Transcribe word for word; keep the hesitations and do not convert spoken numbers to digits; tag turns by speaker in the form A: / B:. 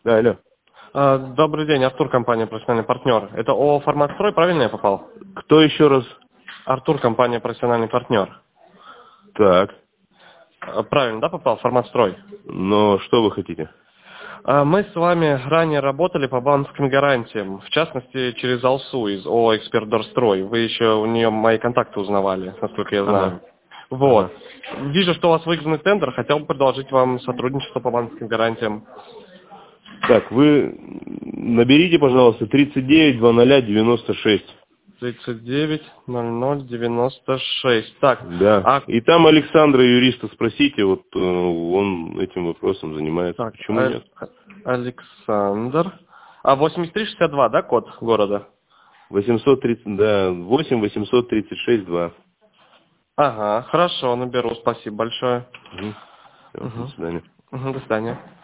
A: Да, алло.
B: А, Добрый день, Артур, компания «Профессиональный партнер». Это ООО «Форматстрой», правильно я попал?
A: Кто еще раз?
B: Артур, компания «Профессиональный партнер».
A: Так.
B: А, Правильно, да, попал? «Форматстрой».
A: Но что вы хотите?
B: А, Мы с вами ранее работали по банковским гарантиям, в частности, через Алсу из ООО «Эксперт-Дорстрой». Вы еще у нее мои контакты узнавали, насколько я знаю.
A: Ага.
B: Вот.
A: Ага.
B: Вижу, что у вас выигранный тендер, хотел бы предложить вам сотрудничество по банковским гарантиям.
A: Так, вы наберите, пожалуйста, тридцать девять двадцать ноль девяносто шесть.
B: тридцать девять ноль ноль девяносто шесть. Так,
A: Да.
B: а
A: И там Александра, юриста, спросите, вот э, он этим вопросом занимается.
B: Так,
A: Почему
B: Аль-
A: нет?
B: Александр. А восемьдесят три шестьдесят два, да, код города?
A: восемьсот тридцать, да, восемь восемьсот тридцать шесть два.
B: Ага, хорошо, наберу, спасибо большое.
A: Угу. Все, до
B: Угу.
A: свидания.
B: Угу, до свидания.